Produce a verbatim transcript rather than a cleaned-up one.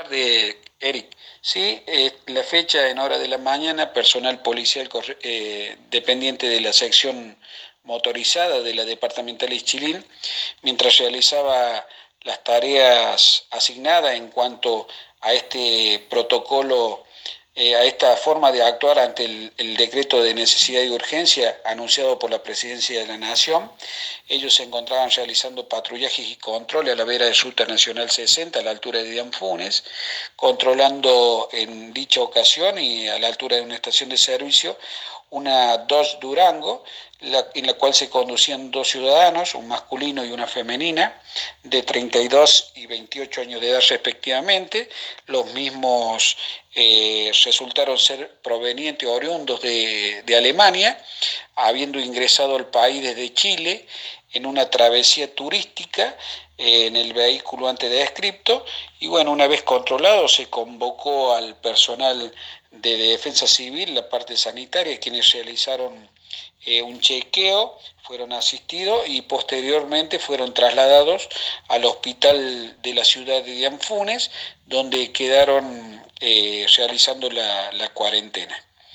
Tarde, Eric. Sí, eh, la fecha en hora de la mañana, personal policial corre- eh, dependiente de la sección motorizada de la departamental Ischilín, mientras realizaba las tareas asignadas en cuanto a este protocolo, eh, a esta forma de actuar ante el, el decreto de necesidad y urgencia anunciado por la Presidencia de la Nación. Ellos se encontraban realizando patrullajes y controles a la vera de Ruta Nacional sesenta, a la altura de Dianfunes, controlando en dicha ocasión y a la altura de una estación de servicio una Dodge Durango, la, en la cual se conducían dos ciudadanos, un masculino y una femenina, de treinta y dos y veintiocho años de edad respectivamente. Los mismos eh, resultaron ser provenientes o oriundos de, de Alemania, habiendo ingresado al país desde Chile en una travesía turística eh, en el vehículo antes descripto. Y bueno, una vez controlado se convocó al personal de defensa civil, la parte sanitaria, quienes realizaron eh, un chequeo, fueron asistidos y posteriormente fueron trasladados al hospital de la ciudad de Dianfunes, donde quedaron eh, realizando la, la cuarentena.